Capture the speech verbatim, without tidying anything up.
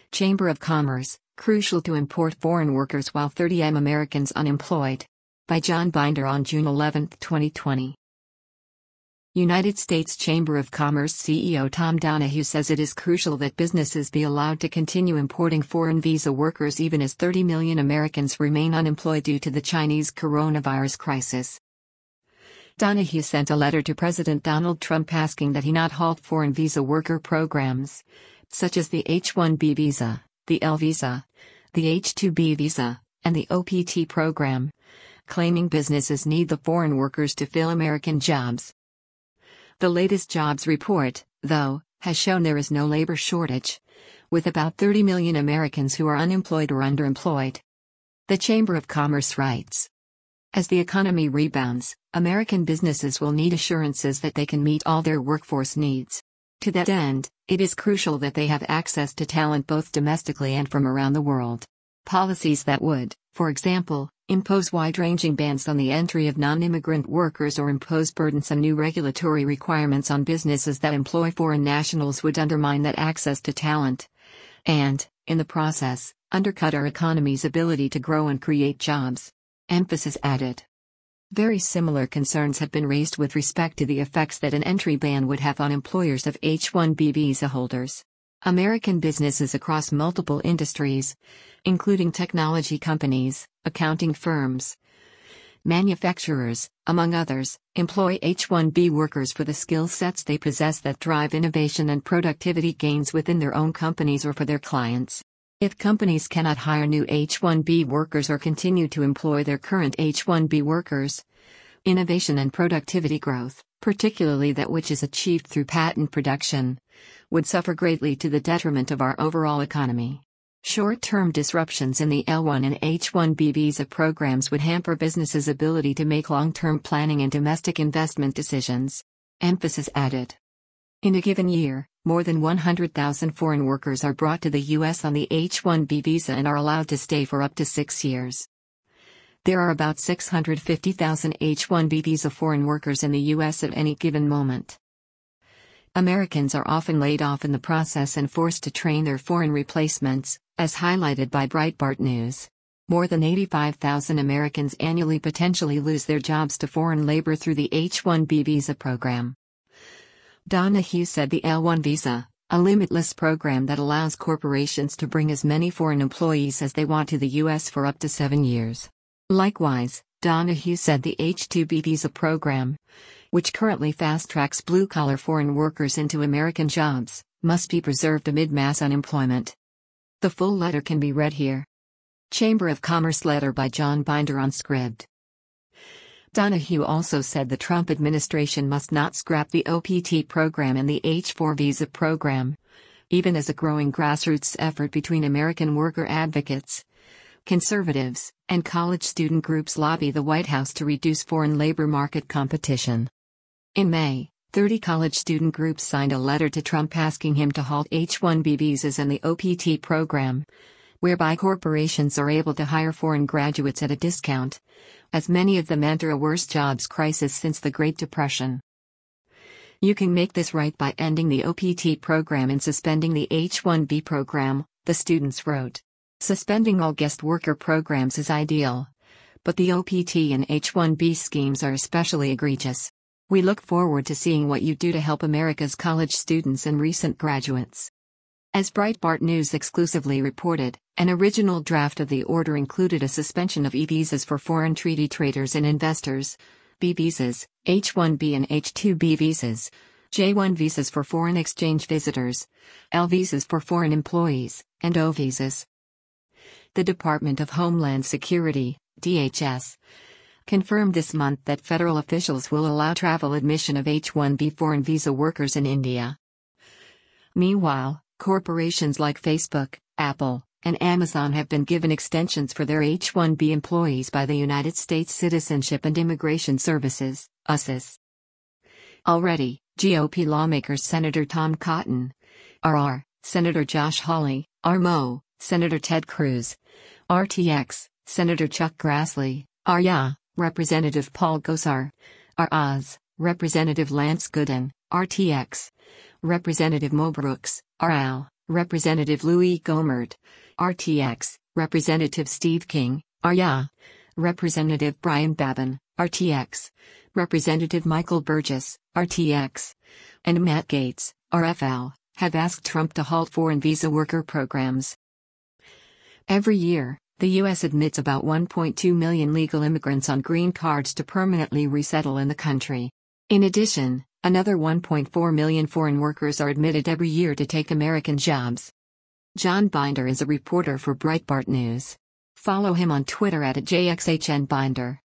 Chamber of Commerce, crucial to import foreign workers while thirty million Americans unemployed. By John Binder on June eleventh, twenty twenty. United States Chamber of Commerce C E O Tom Donahue says it is crucial that businesses be allowed to continue importing foreign visa workers even as thirty million Americans remain unemployed due to the Chinese coronavirus crisis. Donahue sent a letter to President Donald Trump asking that he not halt foreign visa worker programs, such as the H one B visa, the L visa, the H two B visa, and the O P T program, claiming businesses need the foreign workers to fill American jobs. The latest jobs report, though, has shown there is no labor shortage, with about thirty million Americans who are unemployed or underemployed. The Chamber of Commerce writes, as the economy rebounds, American businesses will need assurances that they can meet all their workforce needs. To that end, it is crucial that they have access to talent both domestically and from around the world. Policies that would, for example, impose wide-ranging bans on the entry of non-immigrant workers or impose burdensome new regulatory requirements on businesses that employ foreign nationals would undermine that access to talent and, in the process, undercut our economy's ability to grow and create jobs. Emphasis added. Very similar concerns have been raised with respect to the effects that an entry ban would have on employers of H one B visa holders. American businesses across multiple industries, including technology companies, accounting firms, manufacturers, among others, employ H one B workers for the skill sets they possess that drive innovation and productivity gains within their own companies or for their clients. If companies cannot hire new H one B workers or continue to employ their current H one B workers, innovation and productivity growth, particularly that which is achieved through patent production, would suffer greatly to the detriment of our overall economy. Short-term disruptions in the L one and H one B visa programs would hamper businesses' ability to make long-term planning and domestic investment decisions. Emphasis added. In a given year, more than one hundred thousand foreign workers are brought to the U S on the H one B visa and are allowed to stay for up to six years. There are about six hundred fifty thousand H one B visa foreign workers in the U S at any given moment. Americans are often laid off in the process and forced to train their foreign replacements, as highlighted by Breitbart News. More than eighty-five thousand Americans annually potentially lose their jobs to foreign labor through the H one B visa program. Donahue said the L one visa, a limitless program that allows corporations to bring as many foreign employees as they want to the U S for up to seven years. Likewise, Donahue said the H two B visa program, which currently fast-tracks blue-collar foreign workers into American jobs, must be preserved amid mass unemployment. The full letter can be read here. Chamber of Commerce letter by John Binder on Scribd. Donahue also said the Trump administration must not scrap the O P T program and the H four visa program, even as a growing grassroots effort between American worker advocates, conservatives, and college student groups lobby the White House to reduce foreign labor market competition. In May, thirty college student groups signed a letter to Trump asking him to halt H one B visas and the O P T program, whereby corporations are able to hire foreign graduates at a discount, as many of them enter a worse jobs crisis since the Great Depression. You can make this right by ending the O P T program and suspending the H one B program, the students wrote. Suspending all guest worker programs is ideal, but the O P T and H one B schemes are especially egregious. We look forward to seeing what you do to help America's college students and recent graduates. As Breitbart News exclusively reported, an original draft of the order included a suspension of e-visas for foreign treaty traders and investors, B visas, H one B and H two B visas, J one visas for foreign exchange visitors, L visas for foreign employees, and O visas. The Department of Homeland Security, D H S, confirmed this month that federal officials will allow travel admission of H one B foreign visa workers in India. Meanwhile, corporations like Facebook, Apple, and Amazon have been given extensions for their H one B employees by the United States Citizenship and Immigration Services, U S I S. Already, G O P lawmakers Senator Tom Cotton, R R, Senator Josh Hawley, R M O, Senator Ted Cruz, R T X, Senator Chuck Grassley, R Y A, Representative Paul Gosar, R A Z, Representative Lance Gooden, R T X, Representative Mo Brooks, R A L, Representative Louis Gohmert, R T X, Representative Steve King, R Y A, Representative Brian Babin, R T X, Representative Michael Burgess, R T X, and Matt Gaetz, R F L, have asked Trump to halt foreign visa worker programs. Every year, the U S admits about one point two million legal immigrants on green cards to permanently resettle in the country. In addition, another one point four million foreign workers are admitted every year to take American jobs. John Binder is a reporter for Breitbart News. Follow him on Twitter at J X H N Binder.